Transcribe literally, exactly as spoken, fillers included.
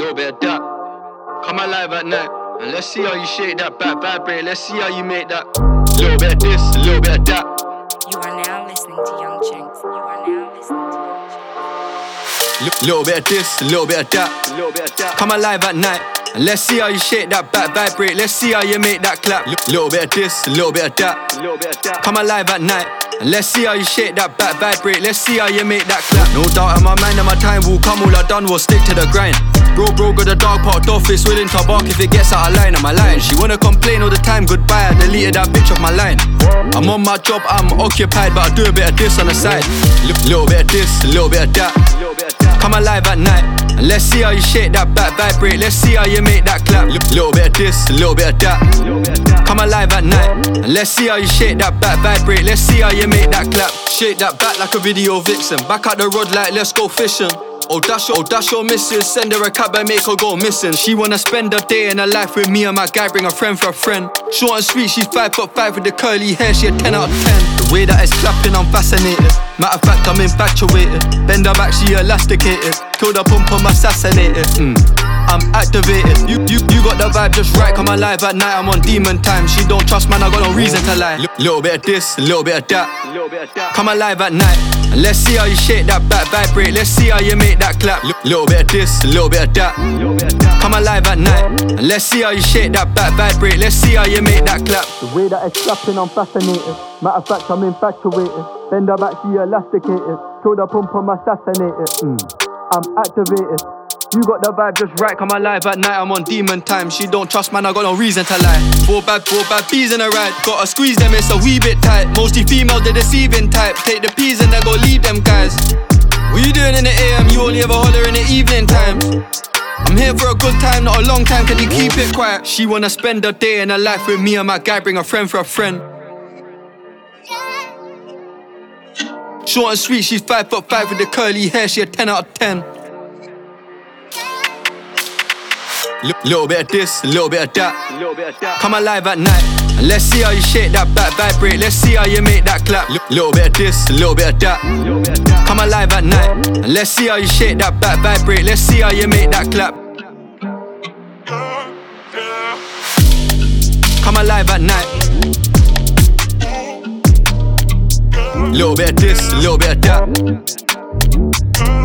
little bit of that. Come alive at night, and let's see how you shake that back, vibrate. Let's see how you make that. Little bit of this, a little bit of that. You are now listening to Young Chinks. You are now listening to Young Chinks. Little bit of this, a little bit of that. Little bit of that. Come alive at night, and let's see how you shake that back, vibrate. Let's see how you make that clap. Little bit of this, a little bit of that. Little bit of that. Come alive at night, and let's see how you shake that back, vibrate. Let's see how you make that clap. No doubt in my mind that my time will come. All I done was stick to the grind. Bro, bro, got a dog parked off, it's willing to bark if it gets out of line. I'm a line. She wanna complain all the time, goodbye. I deleted that bitch off my line. I'm on my job, I'm occupied, but I do a bit of this on the side. L- little bit of this, a little bit of that. Come alive at night, and let's see how you shake that back, vibrate. Let's see how you make that clap. L- little bit of this, a little bit of that. Come alive at night, and let's see how you shake that back, vibrate. Let's see how you make that clap. Shake that back like a video vixen. Back out the rod like let's go fishing. Oh dash, oh dash your missus. Send her a cab and make her go missing. She wanna spend a day in her life with me and my guy. Bring a friend for a friend. Short and sweet, she's five foot five with the curly hair. She a ten out of ten. The way that it's clapping, I'm fascinated. Matter of fact, I'm infatuated. Bend her back, she elasticated. Killed her pump, I'm assassinated. Mm. I'm activated. You, you, you got the vibe just right. Come alive at night, I'm on demon time. She don't trust, man, I got no reason to lie. L- little bit of this, a little bit of that. Come alive at night, and let's see how you shake that back, vibrate. Let's see how you make that clap. L- little bit of this, a little bit of that. Come alive at night, and let's see how you shake that back, vibrate. Let's see how you make that clap. The way that it's clapping, I'm fascinated. Matter of fact, I'm infatuated. Bend her back, she elasticated. Killed her pump, I'm assassinated. Mm. I'm activated. You got the vibe just right, come alive at night, I'm on demon time. She don't trust, man, I got no reason to lie. Four bad, four bad bees in a ride. Gotta squeeze them, it's a wee bit tight. Mostly females, they're deceiving type. Take the peas and then go leave them guys. What you doing in the A M? You only ever holler in the evening times. I'm here for a good time, not a long time, can you keep it quiet? She wanna spend a day in her life with me and my guy. Bring a friend for a friend. Short and sweet, she's five foot five with the curly hair. She a ten out of ten. L- little bit of this, a little bit of that. Come alive at night, and let's see how you shake that back, vibrate. Let's see how you make that clap. L- little bit of this, a little bit of that. Come alive at night, and let's see how you shake that back, vibrate. Let's see how you make that clap. Come alive at night. Little bit of this, a little bit of that.